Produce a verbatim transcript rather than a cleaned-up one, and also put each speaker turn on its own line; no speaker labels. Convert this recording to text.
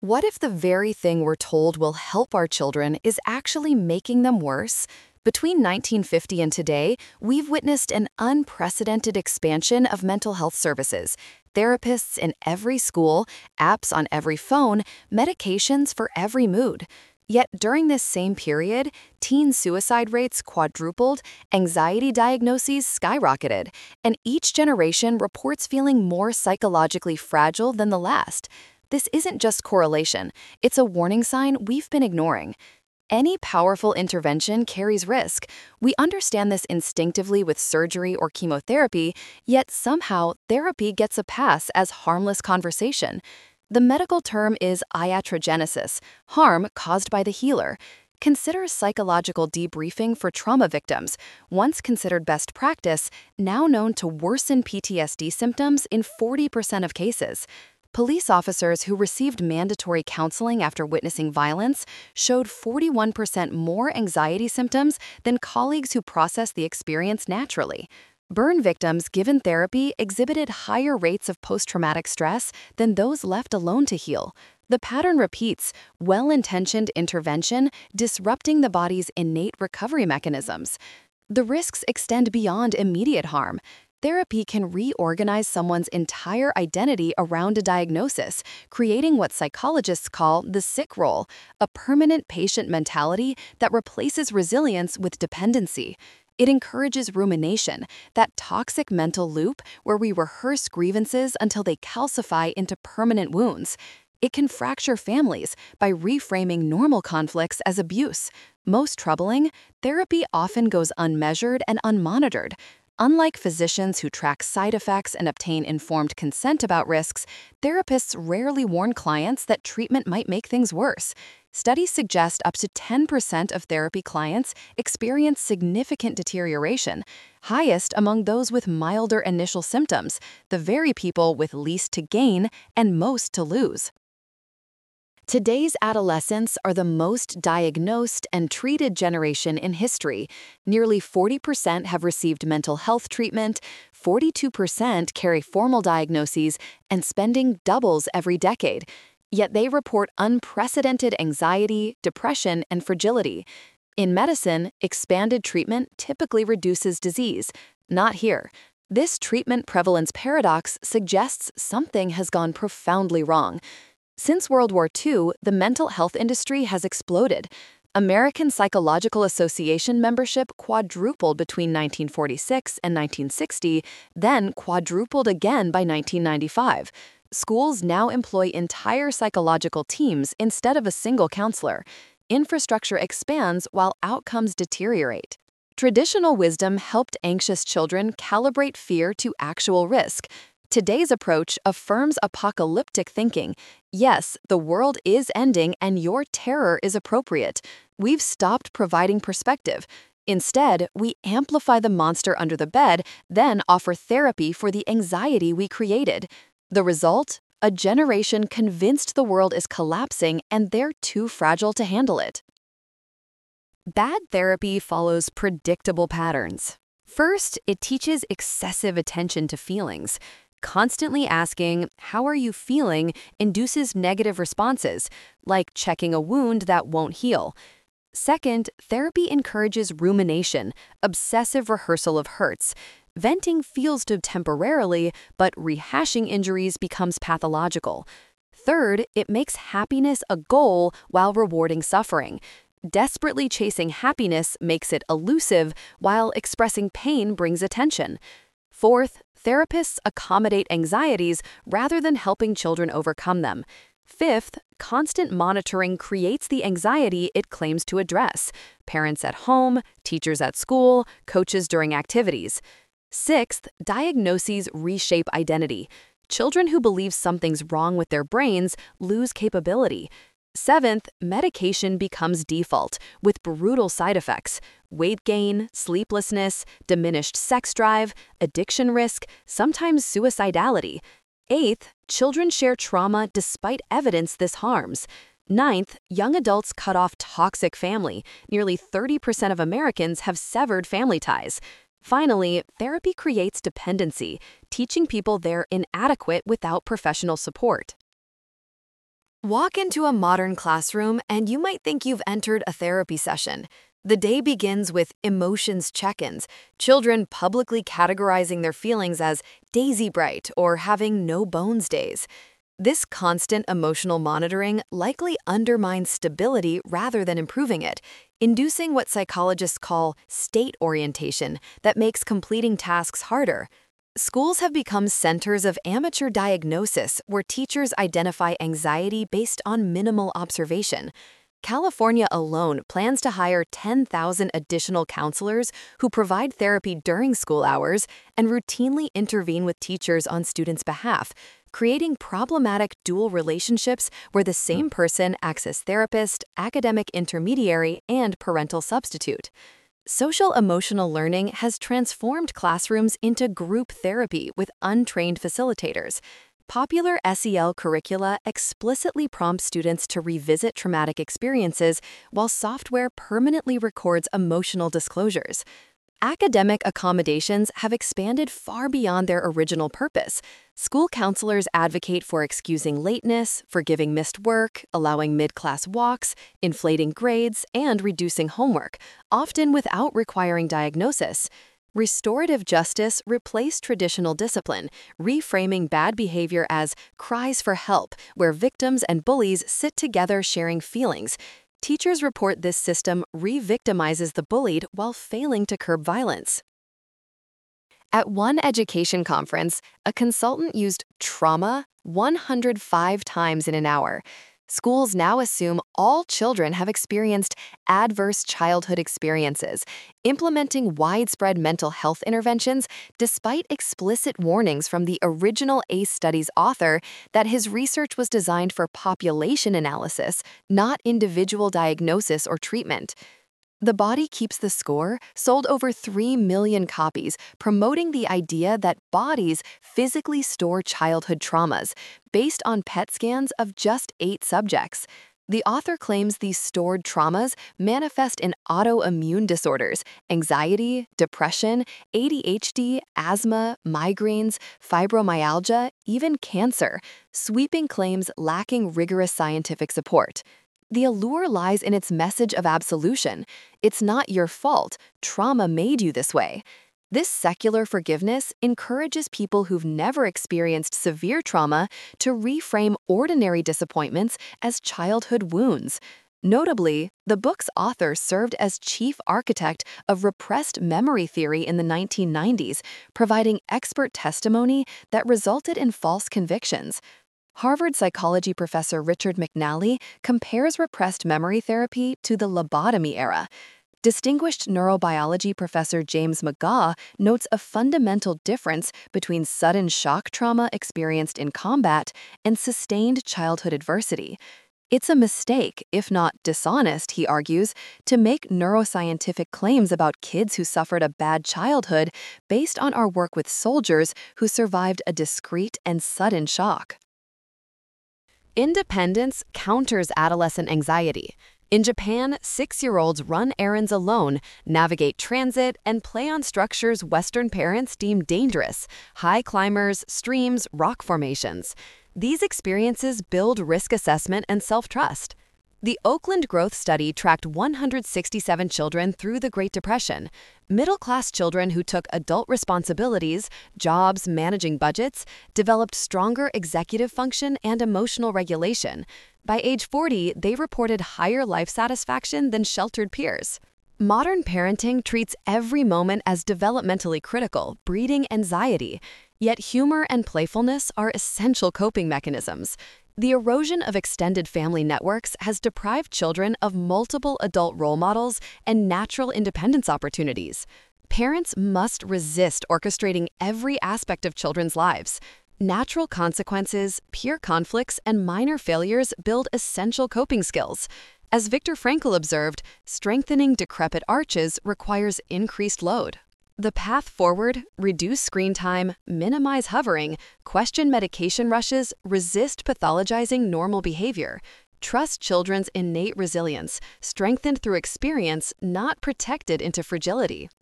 What if the very thing we're told will help our children is actually making them worse? Between nineteen fifty and today, we've witnessed an unprecedented expansion of mental health services. Therapists in every school, apps on every phone, medications for every mood. Yet during this same period, teen suicide rates quadrupled, anxiety diagnoses skyrocketed, and each generation reports feeling more psychologically fragile than the last. This isn't just correlation, it's a warning sign we've been ignoring. Any powerful intervention carries risk. We understand this instinctively with surgery or chemotherapy, yet somehow therapy gets a pass as harmless conversation. The medical term is iatrogenesis, harm caused by the healer. Consider psychological debriefing for trauma victims, once considered best practice, now known to worsen P T S D symptoms in forty percent of cases. Police officers who received mandatory counseling after witnessing violence showed forty-one percent more anxiety symptoms than colleagues who processed the experience naturally. Burn victims given therapy exhibited higher rates of post-traumatic stress than those left alone to heal. The pattern repeats, well-intentioned intervention disrupting the body's innate recovery mechanisms. The risks extend beyond immediate harm. Therapy can reorganize someone's entire identity around a diagnosis, creating what psychologists call the sick role, a permanent patient mentality that replaces resilience with dependency. It encourages rumination, that toxic mental loop where we rehearse grievances until they calcify into permanent wounds. It can fracture families by reframing normal conflicts as abuse. Most troubling, therapy often goes unmeasured and unmonitored. Unlike physicians who track side effects and obtain informed consent about risks, therapists rarely warn clients that treatment might make things worse. Studies suggest up to ten percent of therapy clients experience significant deterioration, highest among those with milder initial symptoms, the very people with least to gain and most to lose. Today's adolescents are the most diagnosed and treated generation in history. Nearly forty percent have received mental health treatment, forty-two percent carry formal diagnoses, and spending doubles every decade. Yet they report unprecedented anxiety, depression, and fragility. In medicine, expanded treatment typically reduces disease. Not here. This treatment prevalence paradox suggests something has gone profoundly wrong. Since World War Two, the mental health industry has exploded. American Psychological Association membership quadrupled between nineteen forty-six and nineteen sixty, then quadrupled again by nineteen ninety-five. Schools now employ entire psychological teams instead of a single counselor. Infrastructure expands while outcomes deteriorate. Traditional wisdom helped anxious children calibrate fear to actual risk. Today's approach affirms apocalyptic thinking. Yes, the world is ending and your terror is appropriate. We've stopped providing perspective. Instead, we amplify the monster under the bed, then offer therapy for the anxiety we created. The result? A generation convinced the world is collapsing and they're too fragile to handle it. Bad therapy follows predictable patterns. First, it teaches excessive attention to feelings. Constantly asking, "How are you feeling?" induces negative responses, like checking a wound that won't heal. Second, therapy encourages rumination, obsessive rehearsal of hurts. Venting feels good temporarily, but rehashing injuries becomes pathological. Third, it makes happiness a goal while rewarding suffering. Desperately chasing happiness makes it elusive, while expressing pain brings attention. Fourth, therapists accommodate anxieties rather than helping children overcome them. Fifth, constant monitoring creates the anxiety it claims to address. Parents at home, teachers at school, coaches during activities. Sixth, diagnoses reshape identity. Children who believe something's wrong with their brains lose capability. Seventh, medication becomes default, with brutal side effects. Weight gain, sleeplessness, diminished sex drive, addiction risk, sometimes suicidality. Eighth, children share trauma despite evidence this harms. Ninth, young adults cut off toxic family. Nearly thirty percent of Americans have severed family ties. Finally, therapy creates dependency, teaching people they're inadequate without professional support. Walk into a modern classroom and you might think you've entered a therapy session. The day begins with emotions check-ins, children publicly categorizing their feelings as daisy bright or having no bones days. This constant emotional monitoring likely undermines stability rather than improving it, inducing what psychologists call state orientation that makes completing tasks harder. Schools have become centers of amateur diagnosis where teachers identify anxiety based on minimal observation. California alone plans to hire ten thousand additional counselors who provide therapy during school hours and routinely intervene with teachers on students' behalf, creating problematic dual relationships where the same person acts as therapist, academic intermediary, and parental substitute. Social emotional learning has transformed classrooms into group therapy with untrained facilitators. Popular S E L curricula explicitly prompt students to revisit traumatic experiences, while software permanently records emotional disclosures. Academic accommodations have expanded far beyond their original purpose. School counselors advocate for excusing lateness, forgiving missed work, allowing mid-class walks, inflating grades, and reducing homework, often without requiring diagnosis. Restorative justice replaced traditional discipline, reframing bad behavior as cries for help, where victims and bullies sit together sharing feelings. Teachers report this system re-victimizes the bullied while failing to curb violence. At one education conference, a consultant used trauma one hundred five times in an hour. Schools now assume all children have experienced adverse childhood experiences, implementing widespread mental health interventions despite explicit warnings from the original A C E study's author that his research was designed for population analysis, not individual diagnosis or treatment. The Body Keeps the Score sold over three million copies, promoting the idea that bodies physically store childhood traumas, based on P E T scans of just eight subjects. The author claims these stored traumas manifest in autoimmune disorders, anxiety, depression, A D H D, asthma, migraines, fibromyalgia, even cancer, sweeping claims lacking rigorous scientific support. The allure lies in its message of absolution. It's not your fault. Trauma made you this way. This secular forgiveness encourages people who've never experienced severe trauma to reframe ordinary disappointments as childhood wounds. Notably, the book's author served as chief architect of repressed memory theory in the nineteen nineties, providing expert testimony that resulted in false convictions. Harvard psychology professor Richard McNally compares repressed memory therapy to the lobotomy era. Distinguished neurobiology professor James McGaugh notes a fundamental difference between sudden shock trauma experienced in combat and sustained childhood adversity. It's a mistake, if not dishonest, he argues, to make neuroscientific claims about kids who suffered a bad childhood based on our work with soldiers who survived a discrete and sudden shock. Independence counters adolescent anxiety. In Japan, six-year-olds run errands alone, navigate transit, and play on structures Western parents deem dangerous: high climbers, streams, rock formations. These experiences build risk assessment and self-trust. The Oakland Growth Study tracked one hundred sixty-seven children through the Great Depression. Middle-class children who took adult responsibilities, jobs, managing budgets, developed stronger executive function and emotional regulation. By age forty, they reported higher life satisfaction than sheltered peers. Modern parenting treats every moment as developmentally critical, breeding anxiety. Yet humor and playfulness are essential coping mechanisms. The erosion of extended family networks has deprived children of multiple adult role models and natural independence opportunities. Parents must resist orchestrating every aspect of children's lives. Natural consequences, peer conflicts, and minor failures build essential coping skills. As Viktor Frankl observed, strengthening decrepit arches requires increased load. The path forward: reduce screen time, minimize hovering, question medication rushes, resist pathologizing normal behavior. Trust children's innate resilience, strengthened through experience, not protected into fragility.